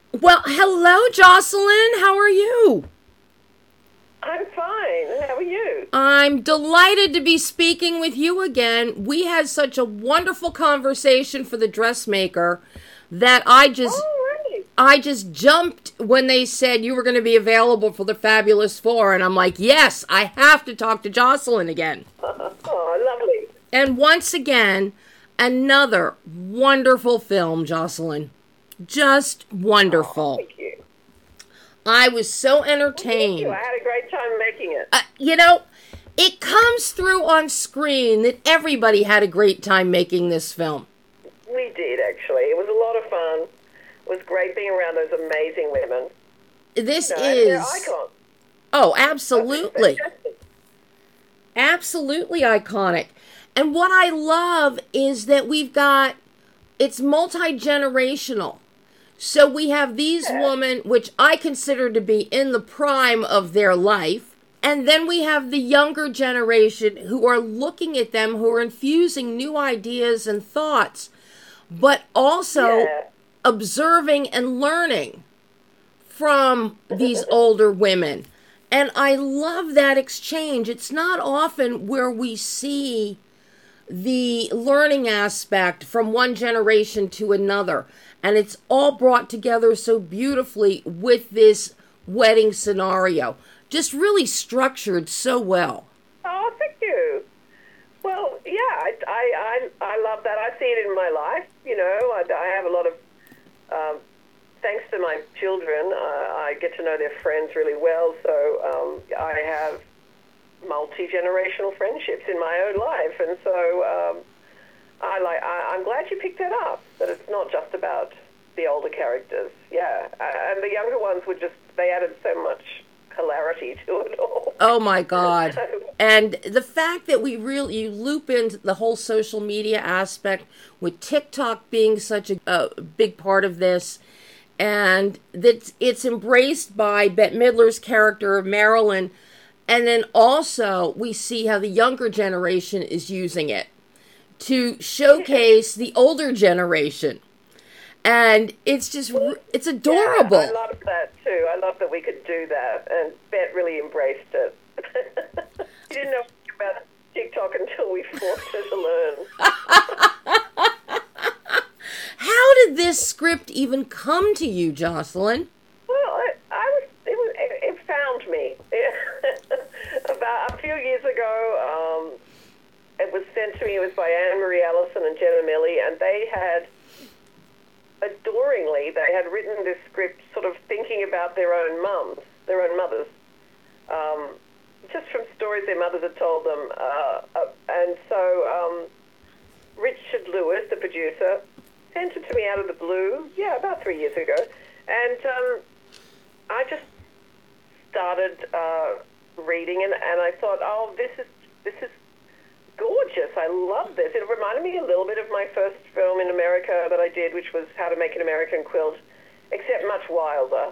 Well, hello, Jocelyn. How are you? I'm fine. How are you? I'm delighted to be speaking with you again. We had such a wonderful conversation for the dressmaker that Oh, really? I just jumped when they said you were going to be available for the Fabulous Four, and I'm like, yes, I have to talk to Jocelyn again. Oh, lovely. And once again, another wonderful film, Jocelyn. Just Oh, wonderful. thank you. I was so Well, thank you. I entertained. had a great time making it. You know, it comes through on screen that everybody had a great time making this film. We did, actually. It was a lot of fun. It was great being around those amazing women. This And they're is, icons. oh, It's absolutely, fantastic. absolutely iconic. And what I love is that it's multi-generational. So we have these Yeah. women, which I consider to be in the prime of their life. And then we have the younger generation who are looking at them, who are infusing new ideas and thoughts, but also Yeah. observing and learning from these older women. And I love that exchange. It's not often where we see the learning aspect from one generation to another. And it's all brought together so beautifully with this wedding scenario. Just really structured so well. Oh, thank you. Well, yeah, I love that. I see it in my life. I have a lot of, thanks to my children, I get to know their friends really well. So I have multi-generational friendships in my own life. And so I'm glad you picked that up, that it's not just about the older characters. Yeah. And the younger ones they added so much hilarity to it all. Oh my God. And the fact that you loop in the whole social media aspect with TikTok being such a big part of this, and that it's embraced by Bette Midler's character of Marilyn, and then also we see how the younger generation is using it to showcase the older generation. And it's just, it's adorable. Yeah, I love that too. I love that we could do that, and Bet really embraced it. You didn't know about TikTok until we forced her to learn. How did this script even come to you, Jocelyn? Well, it found me. About a few years ago, it was sent to me. It was by Anne Marie Allison and Jenna Milley, and they had written this script sort of thinking about their own mothers, just from stories their mothers had told them. And so Richard Lewis, the producer, sent it to me out of the blue, about 3 years ago. And I just started reading, and I thought, oh, this is gorgeous. I love this. It reminded me a little bit of my first film in America that I did, which was How to Make an American Quilt, except much wilder.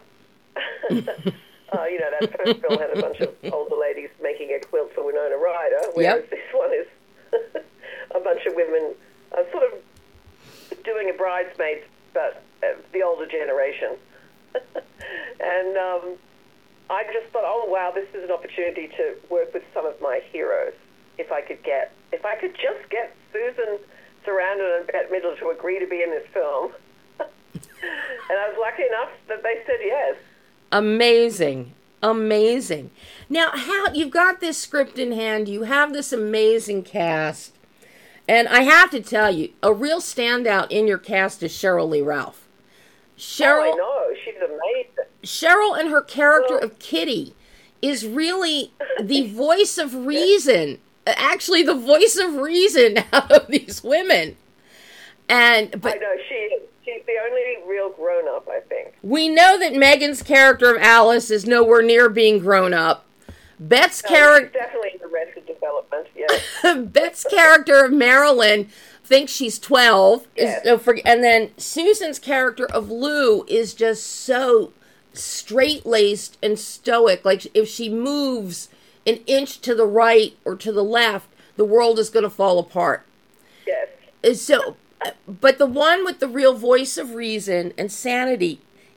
That first film had a bunch of older ladies making a quilt for Winona Ryder, whereas Yep. this one is a bunch of women sort of doing a bridesmaid, but the older generation. And I just thought, oh, wow, this is an opportunity to work with some of my heroes. If I could just get Susan Sarandon and Bette Midler to agree to be in this film. And I was lucky enough that they said yes. Amazing. Amazing. Now, how you've got this script in hand, you have this amazing cast. And I have to tell you, a real standout in your cast is Cheryl Lee Ralph. Oh, I know. She's amazing. Cheryl and her character of Kitty is really the voice of reason. Actually, the voice of reason out of these women. But I know, she's the only real grown-up, I think. we know that Megan's character of Alice is nowhere near being grown up. Bette's She's character, definitely in Arrested Development, yeah. Bette's character of Marilyn thinks she's 12. Yes. And then Susan's character of Lou is just so straight-laced and stoic. Like, if she moves an inch to the right or to the left, the world is going to fall apart. Yes. So, but the one with the real voice of reason and sanity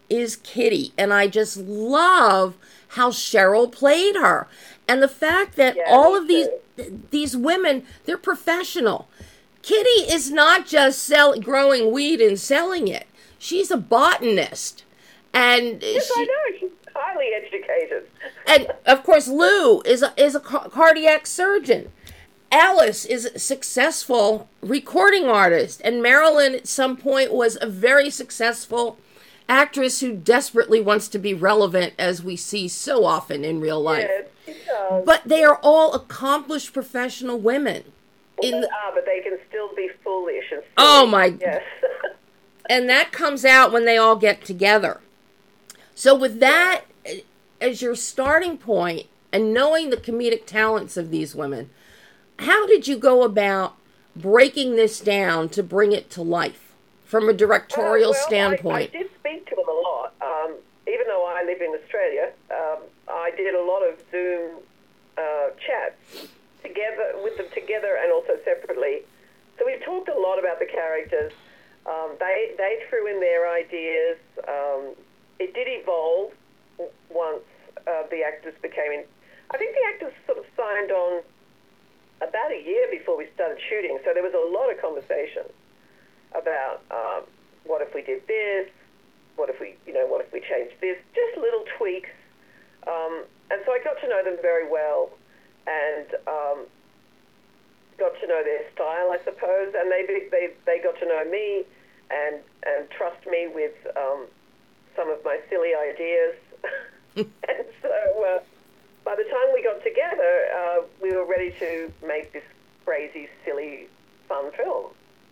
is Kitty, and I just love how Cheryl played her. And the fact that all of these women, they're professional. Kitty is not just growing weed and selling it. She's a botanist. And yes, I know. She's highly educated. And, of course, Lou is a cardiac surgeon. Alice is a successful recording artist. And Marilyn, at some point, was a very successful actress who desperately wants to be relevant, as we see so often in real life. Yes, she does. But they are all accomplished professional women. But they can still be foolish. And oh, my. Yes. And that comes out when they all get together. So with that as your starting point, and knowing the comedic talents of these women, how did you go about breaking this down to bring it to life from a directorial standpoint? I did speak to them a lot. Even though I live in Australia, I did a lot of Zoom chats together with them together and also separately. So we talked a lot about the characters. They threw in their ideas. It did evolve once the actors became in. I think the actors sort of signed on about a year before we started shooting. So there was a lot of conversation about what if we did this, what if we changed this, just little tweaks. And so I got to know them very well, and got to know their style, I suppose, and they got to know me and trust me with some of my silly ideas. And so by the time we got together, we were ready to make this crazy, silly, fun film.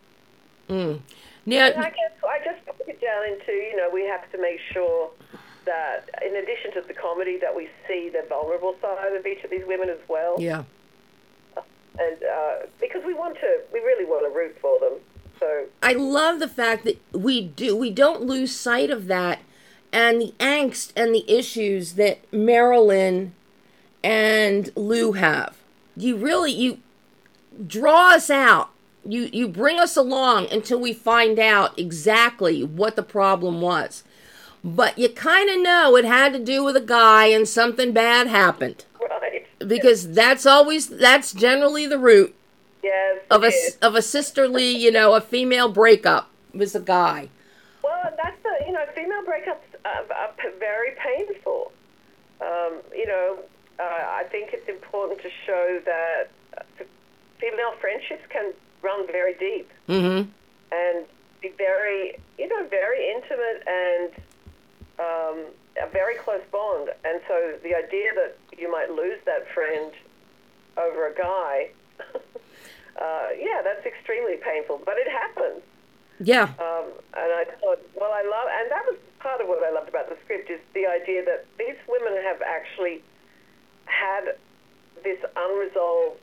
Now, and I just broke it down into, we have to make sure that in addition to the comedy, that we see the vulnerable side of each of these women as well. Yeah. And because we really want to root for them. So I love the fact that we don't lose sight of that, and the angst and the issues that Marilyn and Lou have. You draw us out. You bring us along until we find out exactly what the problem was. But you kind of know it had to do with a guy and something bad happened. Right. Because that's generally the root. Yes. Of a sisterly, a female breakup was a guy. Well, that's female breakups are very painful. I think it's important to show that female friendships can run very deep. Mm-hmm. And be very, very intimate and a very close bond. And so the idea that you might lose that friend over a guy, that's extremely painful. But it happens. Yeah. And I thought, and that was part of what I loved about the script, is the idea that these women have actually had this unresolved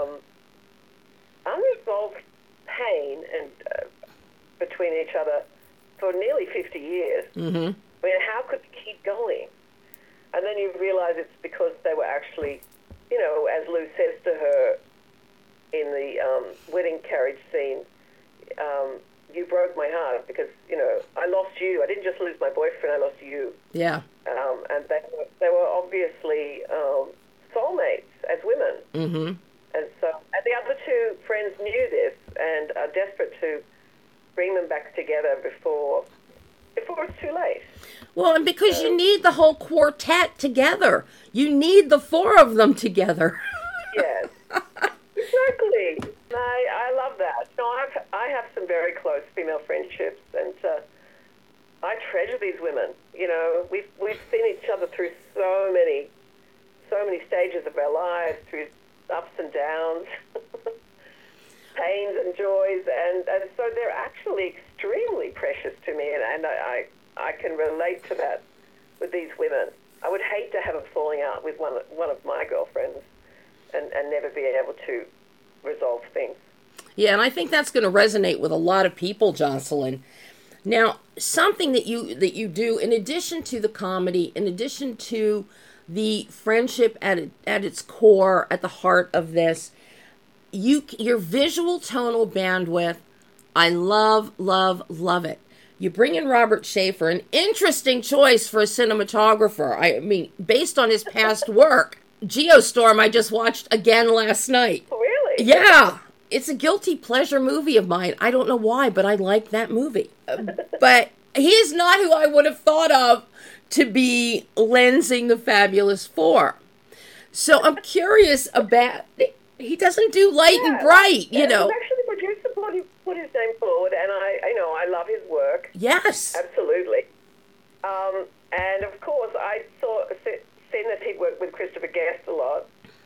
pain and between each other for nearly 50 years. Mm-hmm. I mean, how could they keep going? And then you realize it's because they were actually, as Lou says to her in the wedding carriage scene, you broke my heart because, I lost you. I didn't just lose my boyfriend, I lost you. Yeah. And they were obviously soulmates as women. Mm-hmm. And the other two friends knew this and are desperate to bring them back together before it's too late. Well, and because you need the whole quartet together. You need the four of them together. Yes, exactly. I love that. I have some very close female friendships, and I treasure these women. We've seen each other through so many stages of our lives, through ups and downs, pains and joys, and so they're actually extremely precious to me, and I can relate to that with these women. I would hate to have a falling out with one of my girlfriends and never be able to resolve things. Yeah, and I think that's going to resonate with a lot of people, Jocelyn. Now, something that you do, in addition to the comedy, in addition to the friendship at its core, at the heart of this, your visual tonal bandwidth, I love, love, love it. You bring in Robert Schaefer, an interesting choice for a cinematographer. I mean, based on his past work. Geostorm I just watched again last night. Really? Yeah. It's a guilty pleasure movie of mine. I don't know why, but I like that movie. But he is not who I would have thought of to be lensing the Fabulous Four. So I'm curious about... He doesn't do light and bright, you know. Actually, the producer put his name forward, and I love his work. Yes. Absolutely. And of course, I seen that he'd worked with Christopher Guest a lot.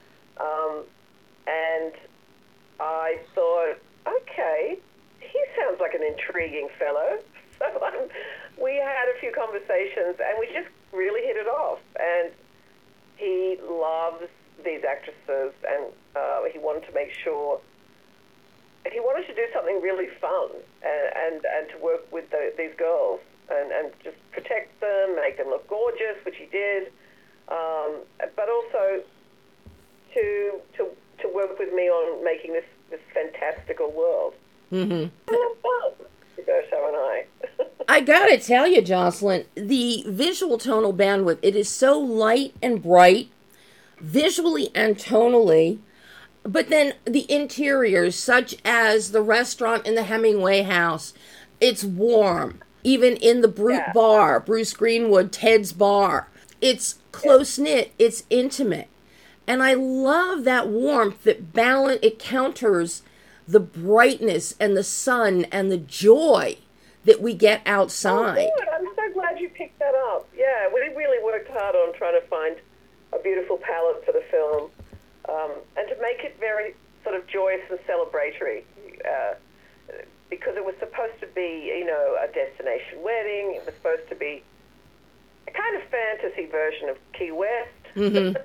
And I thought, okay, he sounds like an intriguing fellow. So we had a few conversations, and we just really hit it off. And he loves these actresses, and he wanted to make sure he wanted to do something really fun and to work with these girls and just protect them, make them look gorgeous, which he did, but also to work with me on making this fantastical world. Mm-hmm. Roberto and I. I gotta tell you, Jocelyn, the visual tonal bandwidth, it is so light and bright, visually and tonally, but then the interiors, such as the restaurant in the Hemingway house, it's warm. Even in the Brute Bar, Bruce Greenwood, Ted's bar, it's close-knit, it's intimate. And I love that warmth that it counters the brightness and the sun and the joy that we get outside. Oh, good. I'm so glad you picked that up. Yeah, we really worked hard on trying to find a beautiful palette for the film, and to make it very sort of joyous and celebratory, because it was supposed to be, a destination wedding. It was supposed to be a kind of fantasy version of Key West, mm-hmm.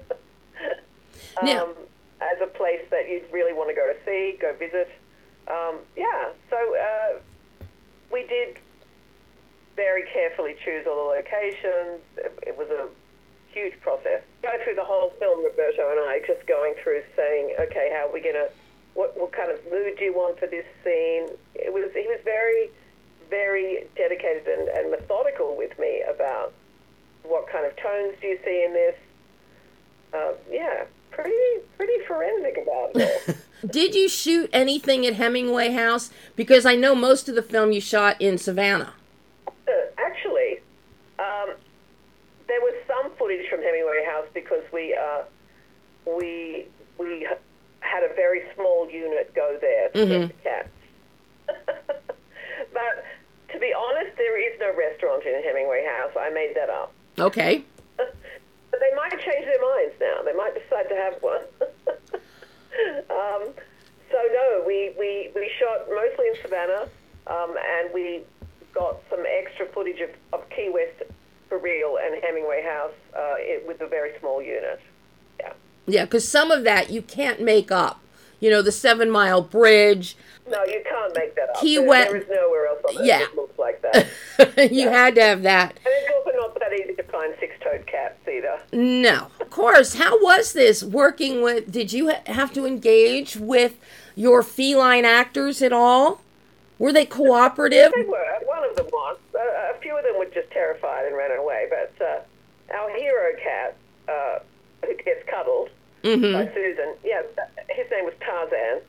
as a place that you'd really want to go visit. So we did very carefully choose all the locations. It was a huge process. Go through the whole film, Roberto and I, just going through saying, okay, how are we going to, what kind of mood do you want for this scene? He was very, very dedicated and methodical with me about what kind of tones do you see in this. Pretty forensic about it. Did you shoot anything at Hemingway House? Because I know most of the film you shot in Savannah. Actually, there was some footage from Hemingway House because we had a very small unit go there to get the cats. But to be honest, there is no restaurant in Hemingway House. I made that up. Okay. But they might change their minds now. They might decide to have one. So no, we shot mostly in Savannah, and we got some extra footage of Key West for real and Hemingway House with a very small unit. Yeah. Yeah, because some of that you can't make up. The 7 Mile Bridge. No, you can't make that up. Key West. There is nowhere else on Earth that looks like that. You had to have that. And it's also not that easy to find six-toed cats either. No. Of course. How was this working with, did you have to engage with your feline actors at all? Were they cooperative? They were. One of them was. A few of them were just terrified and ran away. But our hero cat, who gets cuddled by Susan, his name was Tarzan.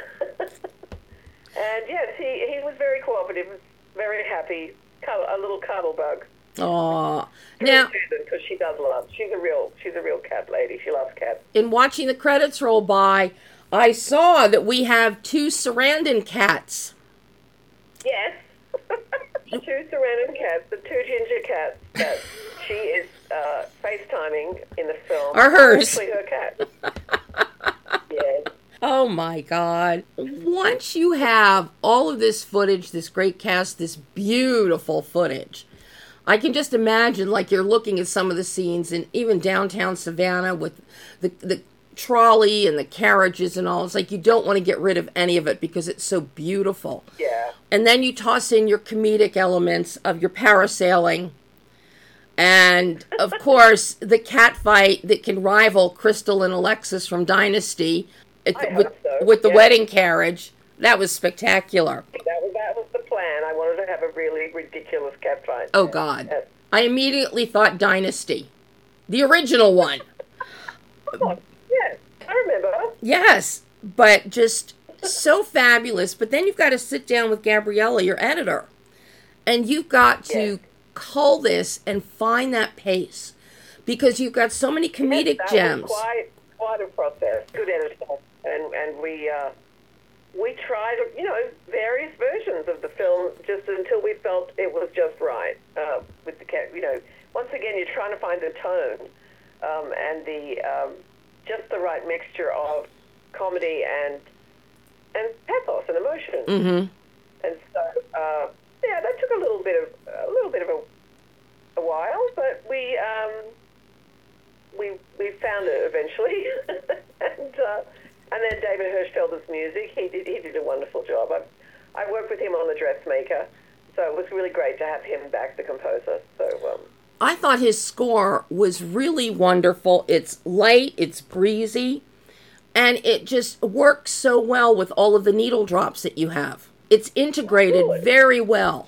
And yes, he was very cooperative, very happy, a little cuddle bug. Aww. Now, Susan, because she does love. She's a real cat lady. She loves cats. In watching the credits roll by, I saw that we have 2 Sarandon cats. Yes. 2 Sarandon cats, the 2 ginger cats that she is FaceTiming in the film. Are hers. Actually her cat. Yes. Oh my God. Once you have all of this footage, this great cast, this beautiful footage, I can just imagine like you're looking at some of the scenes in even downtown Savannah with the trolley and the carriages and all. It's like you don't want to get rid of any of it because it's so beautiful. Yeah. And then you toss in your comedic elements of your parasailing. And, of course, the cat fight that can rival Crystal and Alexis from Dynasty with the wedding carriage. That was spectacular. That was the plan. I wanted to have a really ridiculous cat fight. Oh, God. I immediately thought Dynasty. The original one. Oh, yes, I remember. Yes, but just so fabulous. But then you've got to sit down with Gabriella, your editor, and you've got to cull this and find that pace, because you've got so many comedic gems. Was quite a process. Good editor, and we tried, various versions of the film just until we felt it was just right. With the cat, once again, you're trying to find the tone and the just the right mixture of comedy and pathos and emotion. Mm-hmm. And so, that took a little bit of a while, but we found it eventually, and then David Hirschfelder's music. He did a wonderful job. I worked with him on The Dressmaker, so it was really great to have him back, the composer. So I thought his score was really wonderful. It's light, it's breezy, and it just works so well with all of the needle drops that you have. It's integrated very well.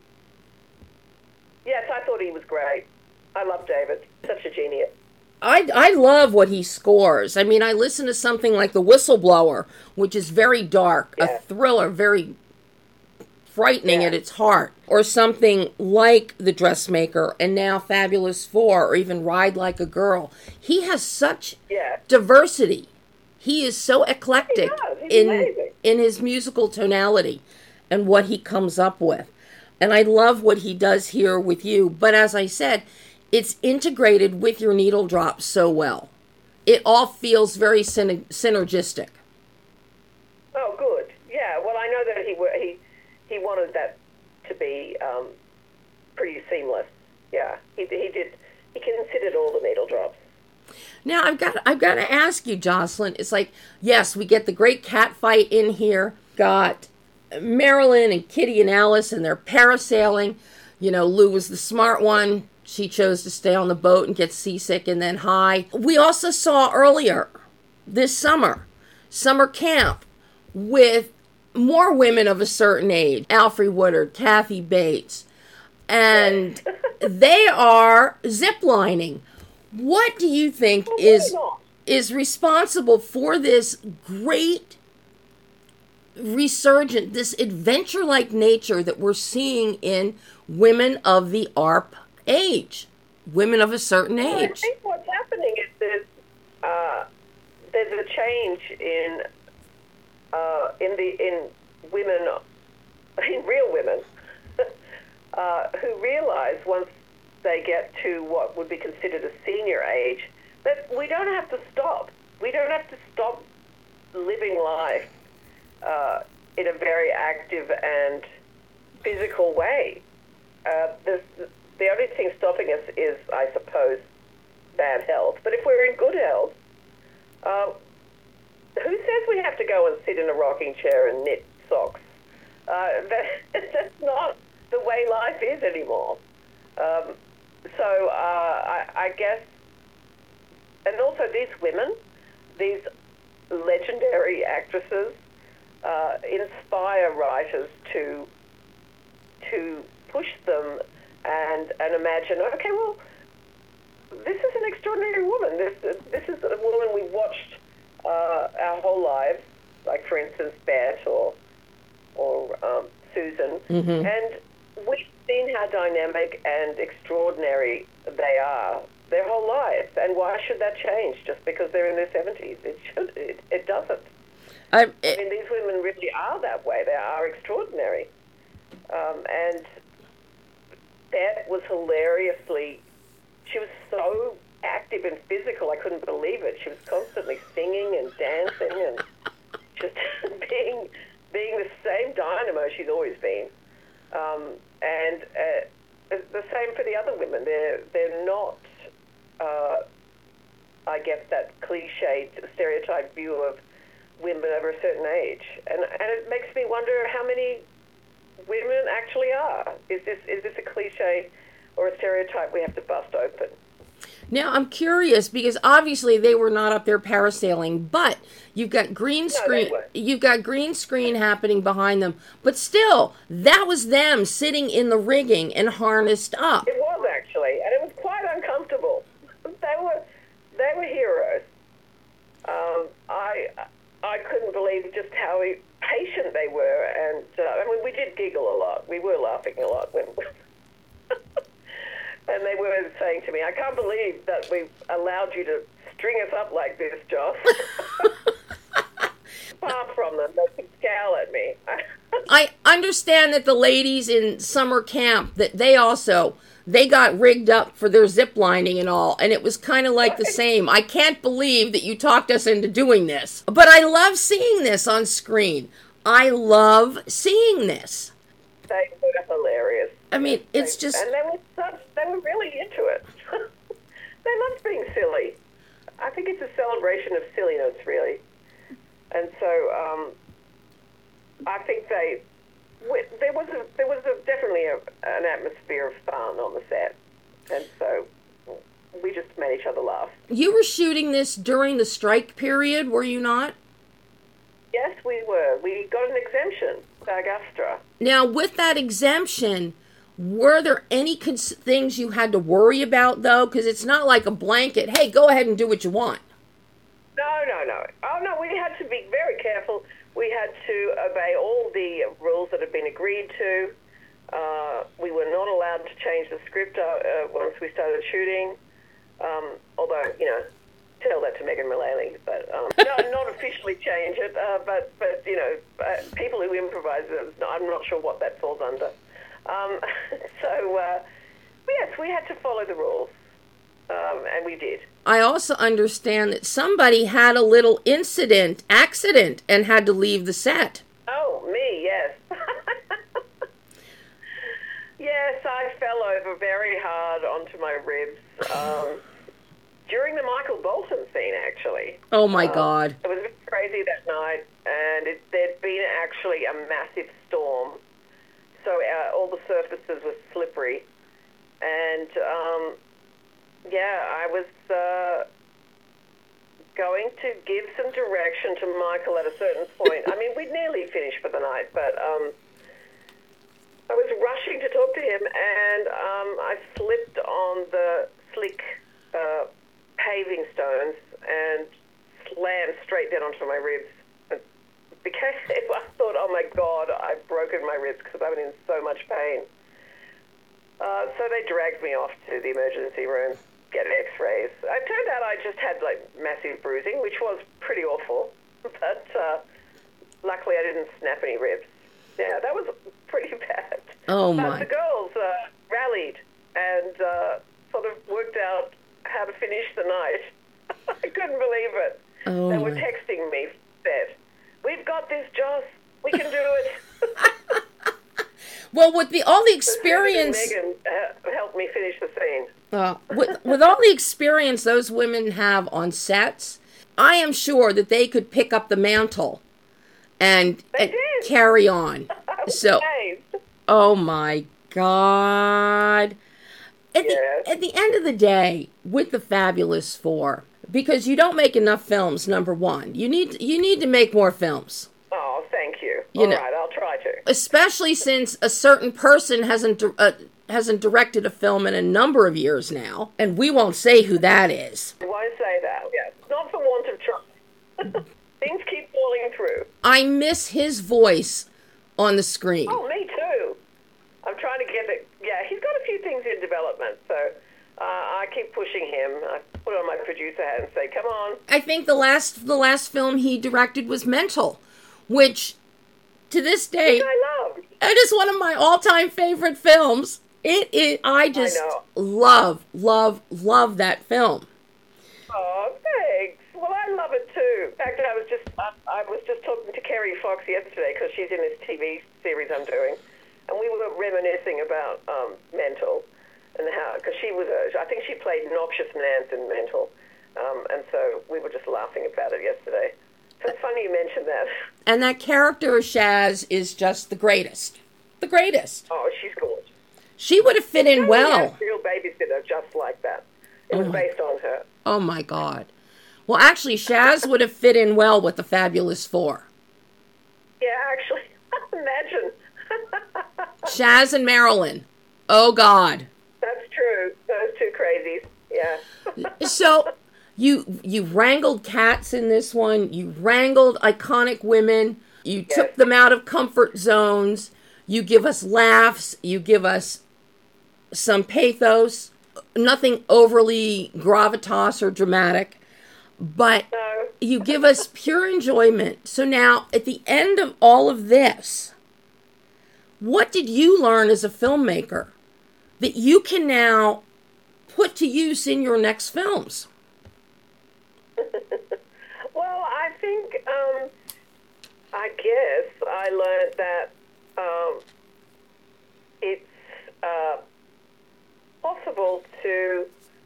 Yes, I thought he was great. I love David. Such a genius. I love what he scores. I mean, I listen to something like The Whistleblower, which is very dark, a thriller, very frightening at its heart, or something like The Dressmaker, and now Fabulous Four, or even Ride Like a Girl. He has such diversity. He is so eclectic in his musical tonality and what he comes up with. And I love what he does here with you. But as I said, it's integrated with your needle drops so well. It all feels very synergistic. Oh, good. Yeah, well, I know that he wanted that to be pretty seamless. Yeah, he did. He considered all the needle drops. Now, I've got to ask you, Jocelyn. It's like, yes, we get the great cat fight in here. Got Marilyn and Kitty and Alice, and they're parasailing. Lou was the smart one. She chose to stay on the boat and get seasick and then high. We also saw earlier this summer camp with more women of a certain age. Alfre Woodard, Kathy Bates, and they are ziplining. What do you think is responsible for this great resurgent, this adventure-like nature that we're seeing in women of the ARP age, women of a certain age? I think what's happening is there's a change in women, in real women, who realize once they get to what would be considered a senior age that we don't have to stop. We don't have to stop living life in a very active and physical way. The only thing stopping us is, I suppose, bad health. But if we're in good health, who says we have to go and sit in a rocking chair and knit socks? That's not the way life is anymore. So I guess, and also these women, these legendary actresses, inspire writers to push them and imagine, okay, well, this is an extraordinary woman. This is a woman we watched our whole lives, like, for instance, Bette or Susan, and we've seen how dynamic and extraordinary they are their whole lives. And why should that change just because they're in their 70s? It doesn't. I mean, these women really are that way. They are extraordinary. And Bette was she was so active and physical, I couldn't believe it. She was constantly singing and dancing and just being the same dynamo she's always been. And the same for the other women. They're not, I guess, that cliched, stereotyped view of women over a certain age. And it makes me wonder how many women actually are. Is this a cliche or a stereotype we have to bust open? Now, I'm curious because obviously they were not up there parasailing, but you've got green screen. You've got green screen happening behind them, but still, that was them sitting in the rigging and harnessed up. It was actually, and it was quite uncomfortable. They were heroes. I couldn't believe just how patient they were, and I mean, we did giggle a lot. We were laughing a lot when. And they were saying to me, I can't believe that we allowed you to string us up like this, Joss. Far from them. They could scowl at me. I understand that the ladies in summer camp, that they got rigged up for their zip lining and all, and it was kind of like the same. I can't believe that you talked us into doing this. But I love seeing this on screen. I love seeing this. They were hilarious. I mean, it's just... And they were really into it. They loved being silly. I think it's a celebration of silliness, really. And so I think there was definitely an atmosphere of fun on the set. And so we just made each other laugh. You were shooting this during the strike period, were you not? Yes, we were. We got an exemption, SAG-AFTRA. Now, with that exemption, were there any things you had to worry about, though? Because it's not like a blanket, hey, go ahead and do what you want. No. Oh, no, we had to be very careful. We had to obey all the rules that had been agreed to. We were not allowed to change the script once we started shooting. Although, tell that to Megan Mullally, but no, not officially change it. But people who improvise, I'm not sure what that falls under. Yes, we had to follow the rules, and we did. I also understand that somebody had a little accident, and had to leave the set. Oh, me, yes. Yes, I fell over very hard onto my ribs during the Michael Bolton scene, actually. Oh, my God. It was a bit crazy that night, and there'd been actually a massive storm. So all the surfaces were slippery. And, I was going to give some direction to Michael at a certain point. I mean, we'd nearly finished for the night, but I was rushing to talk to him, and I slipped on the slick paving stones and slammed straight down onto my ribs. Because I thought, oh my God, I've broken my ribs because I was in so much pain. So they dragged me off to the emergency room, get x-rays. It turned out I just had massive bruising, which was pretty awful. But luckily I didn't snap any ribs. Yeah, that was pretty bad. Oh my. But the girls rallied and sort of worked out how to finish the night. I couldn't believe it. Oh, they were texting me, said, "We've got this, Joss. We can do it." Well, with all the experience... Megan helped me finish the scene. With all the experience those women have on sets, I am sure that they could pick up the mantle and carry on. So, oh my God. At the end of the day, with the Fabulous Four, because you don't make enough films, number one. You need to make more films. Oh, thank you. All right, I'll try to. Especially since a certain person hasn't directed a film in a number of years now, and we won't say who that is. I won't say that. Yeah, not for want of trying. Things keep falling through. I miss his voice on the screen. Oh, me too. I'm trying to get it. Yeah, he's got a few things in development, so I keep pushing him. I put on my producer hat and say, "Come on." I think the last film he directed was Mental, which to this day, which I love. It is one of my all-time favorite films. I just love that film. Oh, thanks. Well, I love it too. In fact, I was just talking to Kerry Fox yesterday because she's in this TV series I'm doing, and we were reminiscing about Mental and how, because I think she played Noxious Nance in Mental, and so we were just laughing about it yesterday. So it's funny you mentioned that. And that character of Shaz is just the greatest. The greatest. Oh, she's gorgeous. She would have fit in well. A real babysitter just like that. It was based on her. Oh, my God. Well, actually, Shaz would have fit in well with the Fabulous Four. Yeah, actually. Imagine. Shaz and Marilyn. Oh, God. That's true. Those two crazies. Yeah. So, you wrangled cats in this one. You wrangled iconic women. You took them out of comfort zones. You give us laughs. You give us some pathos. Nothing overly gravitas or dramatic. But you give us pure enjoyment. So now, at the end of all of this, what did you learn as a filmmaker that you can now put to use in your next films? Well, I think, I guess I learned that it's possible to,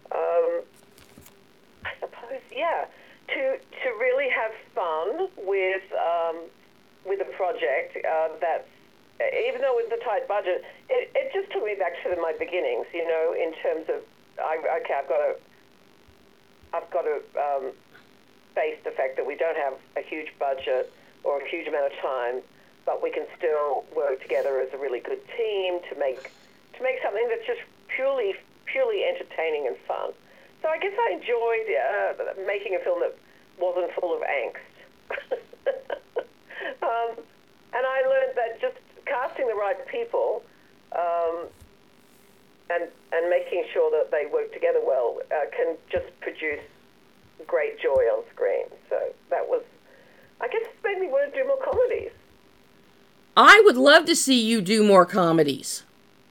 I suppose, to really have fun with a project that's, even though with the tight budget, it just took me back to my beginnings, you know, in terms of, I've got to face the fact that we don't have a huge budget or a huge amount of time, but we can still work together as a really good team to make something that's just purely entertaining and fun. So I guess I enjoyed making a film that wasn't full of angst. And I learned that just casting the right people and making sure that they work together well can just produce great joy on screen. So that was, I guess, it made me want to do more comedies. I would love to see you do more comedies.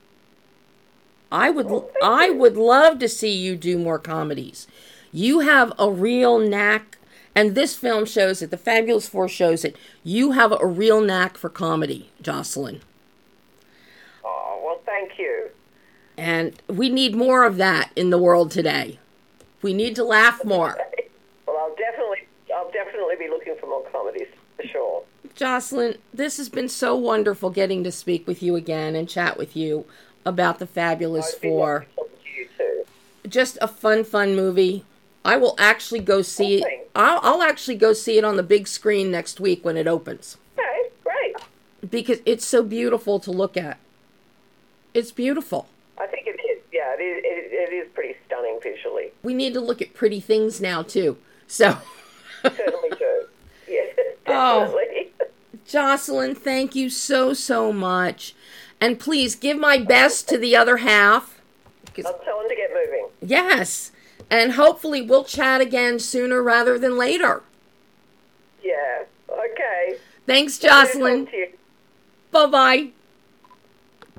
I would love to see you do more comedies. You have a real knack, and this film shows it, the Fabulous Four shows it. You have a real knack for comedy, Jocelyn. Oh, well, thank you. And we need more of that in the world today. We need to laugh more. Well, I'll definitely be looking for more comedies, for sure. Jocelyn, this has been so wonderful getting to speak with you again and chat with you about the Fabulous Four. You too. Just a fun movie. I will actually go see it. I'll actually go see it on the big screen next week when it opens. Okay, great. Because it's so beautiful to look at. It's beautiful. I think it is. Yeah, it is pretty stunning visually. We need to look at pretty things now, too. So. Certainly do. Yes, definitely. Oh, Jocelyn, thank you so much. And please give my best to the other half. I'll tell him to get moving. Yes. And hopefully we'll chat again sooner rather than later. Yeah. Okay. Thanks, Jocelyn. Bye-bye.